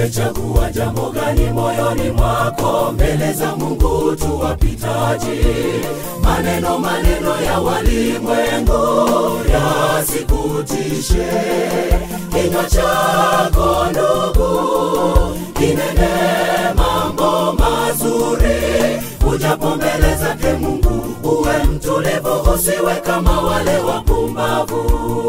Umechagua jambo gani moyoni mwako? Mbele za Mungu tu wapitaji. Maneno ya walimwengu yasikutishe. Kinywa chako ndugu kinene mambo mazuri. Ujapo mbele zake Mungu uwe mtulivu, usiwe kama wale wapumbavu.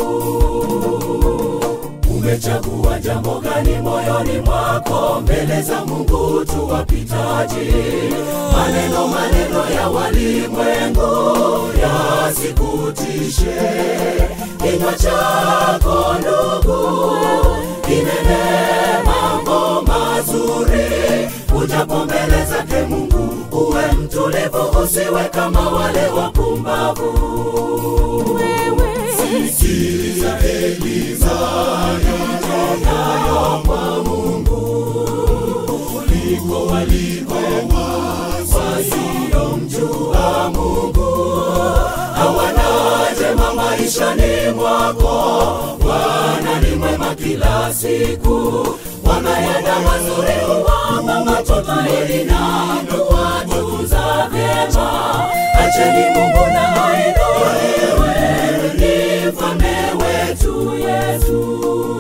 Umechagua jambo gani moyoni mwako? Mbele za Mungu tu wapitaji. Maneno ya walimwengu yasikutishe. Kinywa chako ndugu kinene mambo mazuri. Ujapo mbele zake Mungu uwe mtulivu, usiwe kama wale wapumbavu. Sikiliza elimu yayo kwa Mungu kuliko waliko wasiomjua Mungu. Hawana jema maishani mwako, Bwana ni mwema kila siku. Wanayenda mazuri huwapa matumaini na kuwatuza vyema. Acheni Mungu na ainuliwe, ni mfalme wetu Yesu.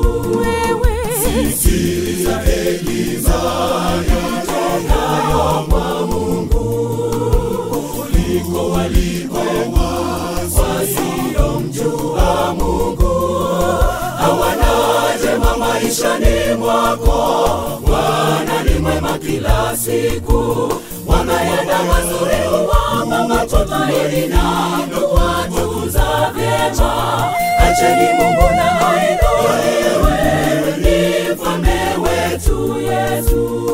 Sikiliza elimu yayo kwa Mungu kuliko waliko wasiomjua Mungu. Hawana jema maishani mwako, Bwana ni mwema kila siku. Wanayenda mazuri huwapa matumaini na kuwatuza vyema. Acheni Mungu na ainuliwe, ni mfalme wetu Yesu.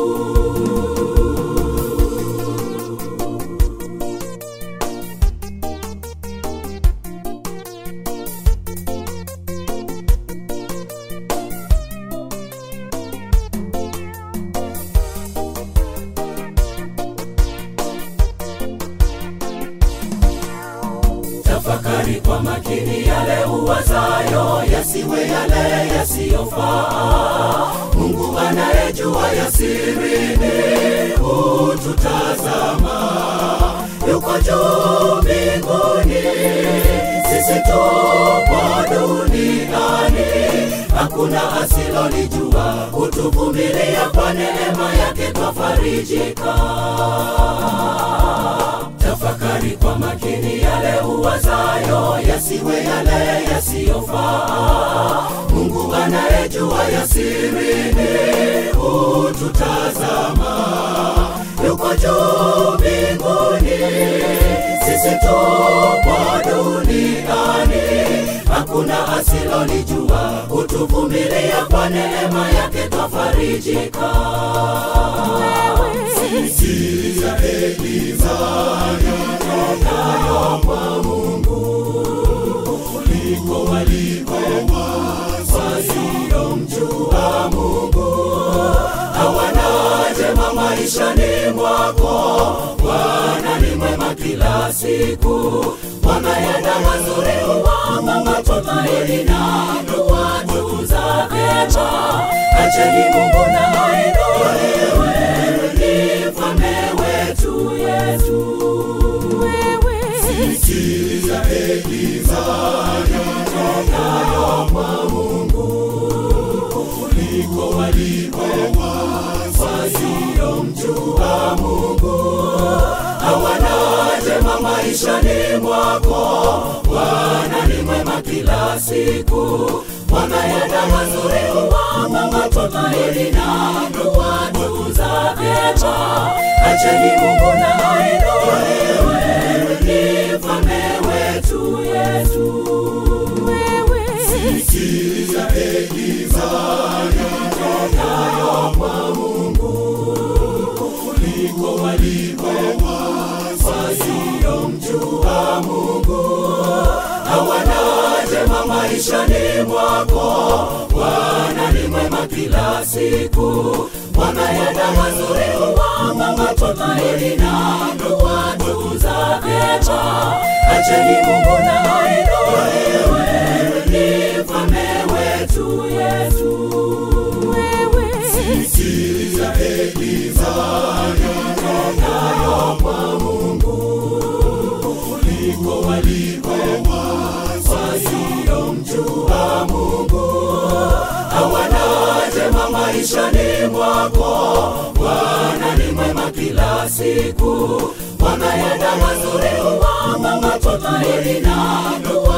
Tafakari kwa makini yale uwazayo, yasiwe yale yasiyofaa. Mungu anayejua ya sirini hututazama. Yuko juu mbinguni, sisi tupo duniani. Hakuna asilolijua, hutuvumilia kwa neema yake twafarijika. Tafakari kwa makini yale uwazayo, yasiwe yale yasiyofaa. Mungu anayejua ya sirini hututazama. Yuko juu mbinguni, sisi tupo duniani. Hakuna asilolijua, hutuvumilia kwa neema yake twafarijika. Sikiliza elimu yayo kwa Mungu kuliko waliko wasiomjua Mungu. Hawana jema maishani mwako, Bwana ni mwema kila siku. Wanayenda mazuri huwapa matumaini na kuwatuza vyema. Acheni Mungu na ainuliwe, ni mfalme wetu Yesu. Sikiliza elimu yayo kwa Mungu kuliko waliko wasiomjua Mungu. Hawana jema maishani mwako, Bwana ni mwema kila siku. Wanayenda mazuri huwapa matumaini na kuwatuza vyema. Acheni Mungu na ainuliwe, ni mfalme wetu Yesu. Sikiliza elimu yayo kwa Mungu kuliko waliko wasiomjua Mungu. Hawana jema maishani mwako, Bwana ni mwema kila siku. Wanayenda mazuri huwapa matumaini na kuwatuza vyema. Acheni Mungu na ainuliwe, ni mfalme wetu Yesu. mwako. Bwana ni mwema kila siku, Bwana yenda mazuri huwapa matumaini na